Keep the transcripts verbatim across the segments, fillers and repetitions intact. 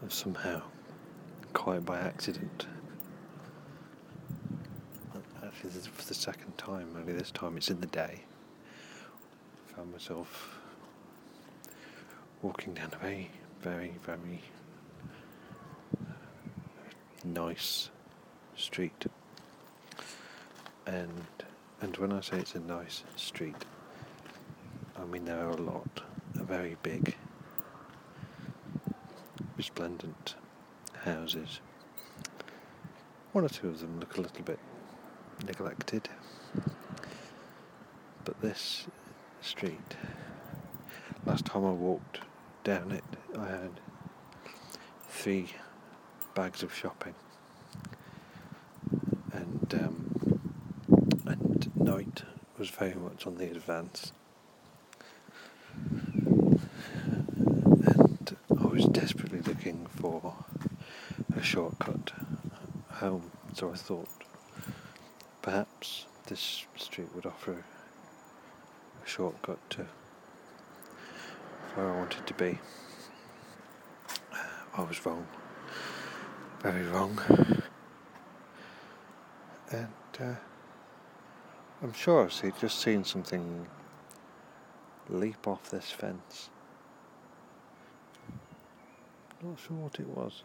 somehow, quite by accident, actually this is for the second time, only this time it's in the day, found myself walking down a very, very, very nice street. And and when I say it's a nice street, I mean there are a lot of very big, resplendent houses. One or two of them look a little bit neglected, but this street, last time I walked down it, I had three bags of shopping, and um, and night was very much on the advance, and I was desperately looking for a shortcut home, so I thought perhaps this street would offer a shortcut to where I wanted to be. I was wrong, very wrong, and uh, I'm sure I've see, just seen something leap off this fence. Not sure what it was.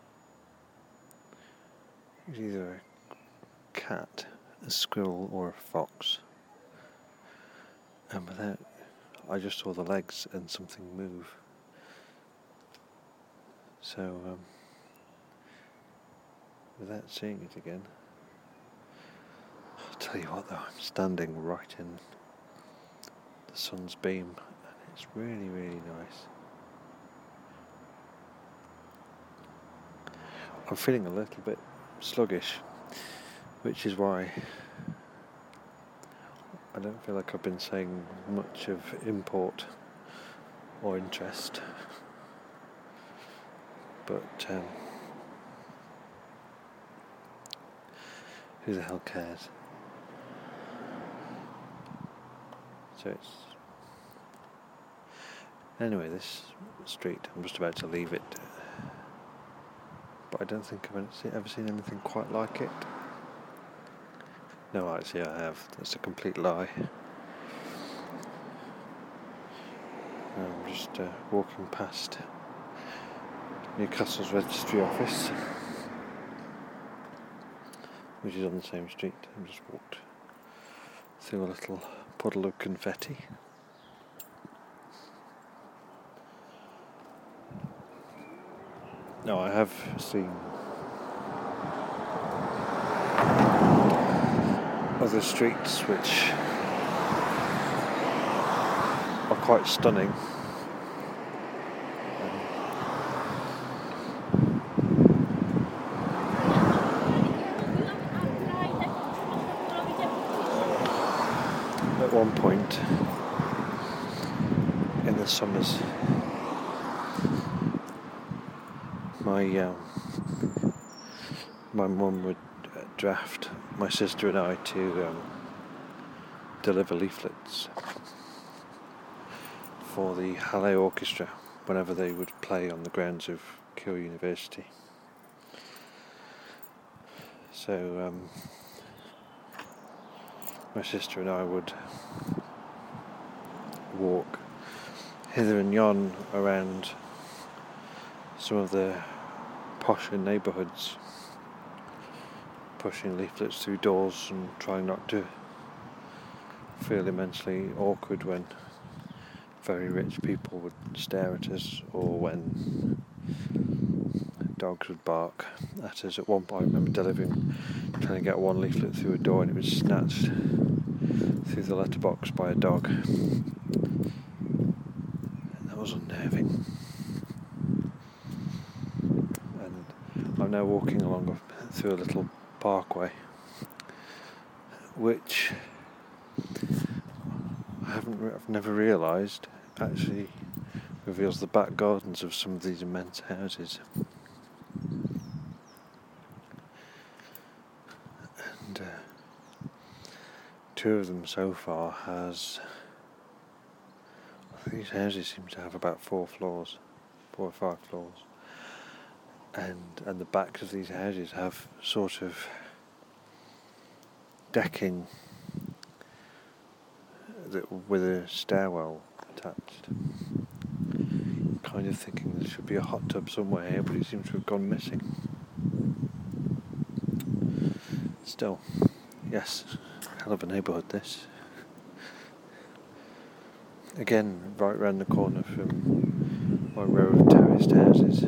It was either a cat, a squirrel, or a fox. And without, I just saw the legs and something move. So, um, without seeing it again, I'll tell you what though, I'm standing right in the sun's beam, and it's really, really nice. I'm feeling a little bit sluggish, which is why I don't feel like I've been saying much of import or interest. But um, who the hell cares? So it's anyway, this street, I'm just about to leave it, but I don't think I've ever seen anything quite like it. No, actually I have. That's a complete lie. I'm just uh, walking past Newcastle's registry office, which is on the same street. I've just walked through a little puddle of confetti. No, I have seen other streets which are quite stunning. At one point in the summers, my um, my mum would uh, draft my sister and I to um, deliver leaflets for the Halle Orchestra whenever they would play on the grounds of Keele University. So um, my sister and I would walk hither and yon around some of the posher neighbourhoods, pushing leaflets through doors and trying not to feel immensely awkward when very rich people would stare at us, or when dogs would bark at us. At one point I remember delivering, trying to get one leaflet through a door, and it was snatched through the letterbox by a dog. And that was unnerving. And I'm now walking along a, through a little parkway, which I haven't, I've never realised actually reveals the back gardens of some of these immense houses. And uh, two of them so far has, these houses seem to have about four floors, four or five floors, and and the backs of these houses have sort of decking that with a stairwell attached. Kind of thinking there should be a hot tub somewhere here, but it seems to have gone missing. Still, yes, hell of a neighbourhood this. Again, right round the corner from my row of terraced houses.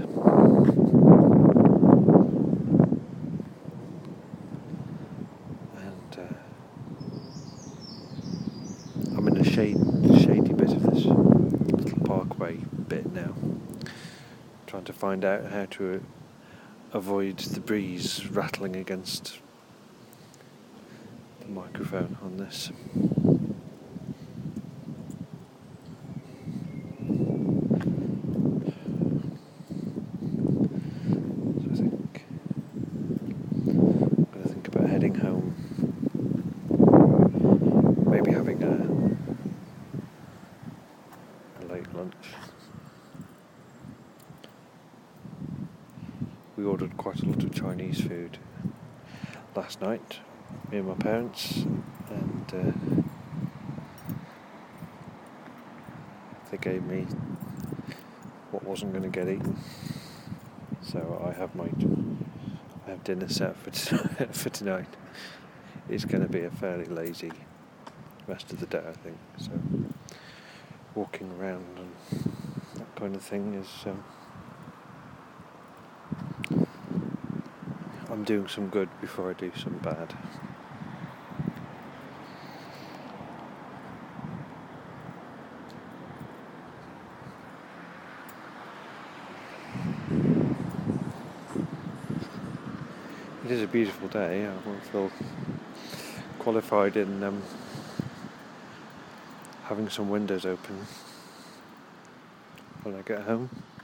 And uh, I'm in a shade, shady bit of this little parkway bit now, trying to find out how to uh, avoid the breeze rattling against the microphone on this. So I think I'm going to think about heading home, maybe having a, a late lunch. We ordered quite a lot of Chinese food last night, me and my parents, and uh, they gave me what wasn't going to get eaten. So I have my I have dinner set for t- for tonight. It's going to be a fairly lazy rest of the day, I think. So walking around and that kind of thing is. Um, I'm doing some good before I do some bad. It is a beautiful day. I will feel qualified in um, having some windows open when I get home.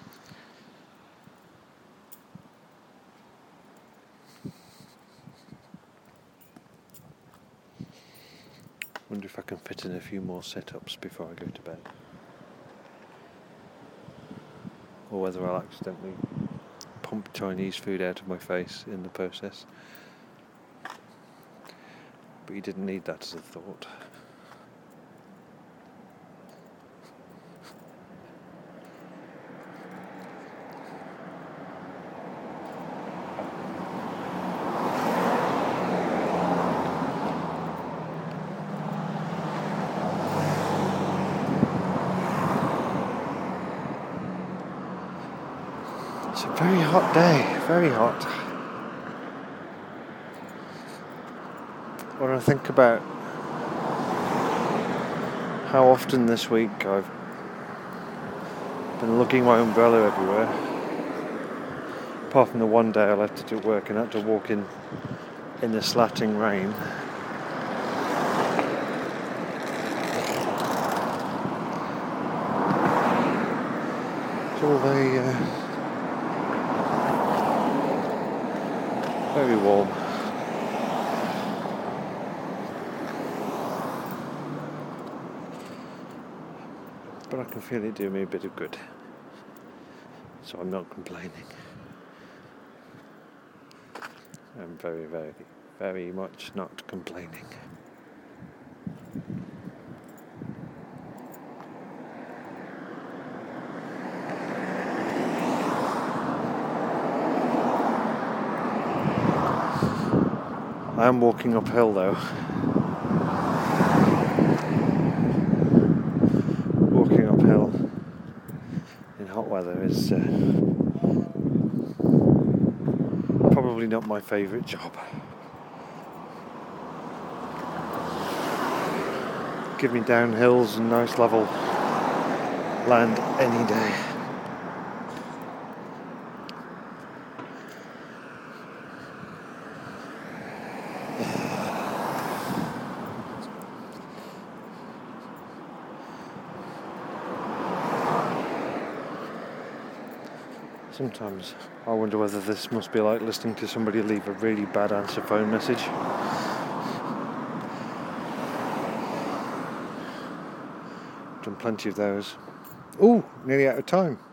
Wonder if I can fit in a few more sit-ups before I go to bed. Or whether I'll accidentally pump Chinese food out of my face in the process. But you didn't need that as a thought. It's a very hot day, very hot. When I think about how often this week I've been lugging my umbrella everywhere, apart from the one day I left it at work and had to walk in in the slatting rain. It's all very, uh, very warm. But I can feel it do me a bit of good, so I'm not complaining. I'm very, very, very much not complaining. I am walking uphill though. Walking uphill in hot weather is uh, probably not my favourite job. Give me down hills and nice level land any day. Sometimes I wonder whether this must be like listening to somebody leave a really bad answer phone message. Done plenty of those. Ooh, nearly out of time.